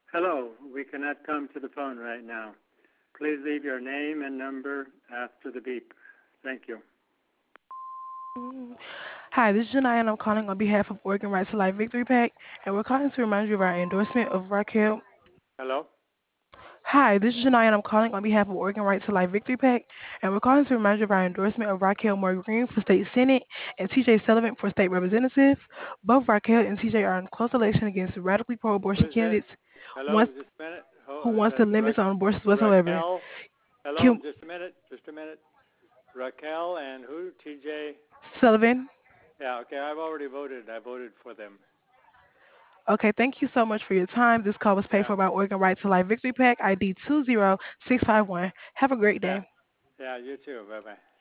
Hello, we cannot come to the phone right now. Please leave your name and number after the beep. Thank you. Hi, this is Janai, and I'm calling on behalf of Oregon Right to Life Victory Pack, and we're calling to remind you of our endorsement of Raquel. Hello? Hi, this is Janai, and I'm calling on behalf of Oregon Right to Life Victory Pack, and we're calling to remind you of our endorsement of Raquel Moore Green for State Senate and TJ Sullivan for State Representative. Both Raquel and TJ are in close election against radically Who pro-abortion is this? candidates Hello, wants, just a minute. who wants the limits on abortions whatsoever. Raquel? Hello, Kim just a minute. Just a minute. Raquel and who? TJ? Sullivan. Yeah, okay, I've already voted. I voted for them. Okay, thank you so much for your time. This call was paid Yeah, for by Oregon Right to Life Victory Pack, ID 20651. Have a great yeah, day. yeah, you too. Bye bye.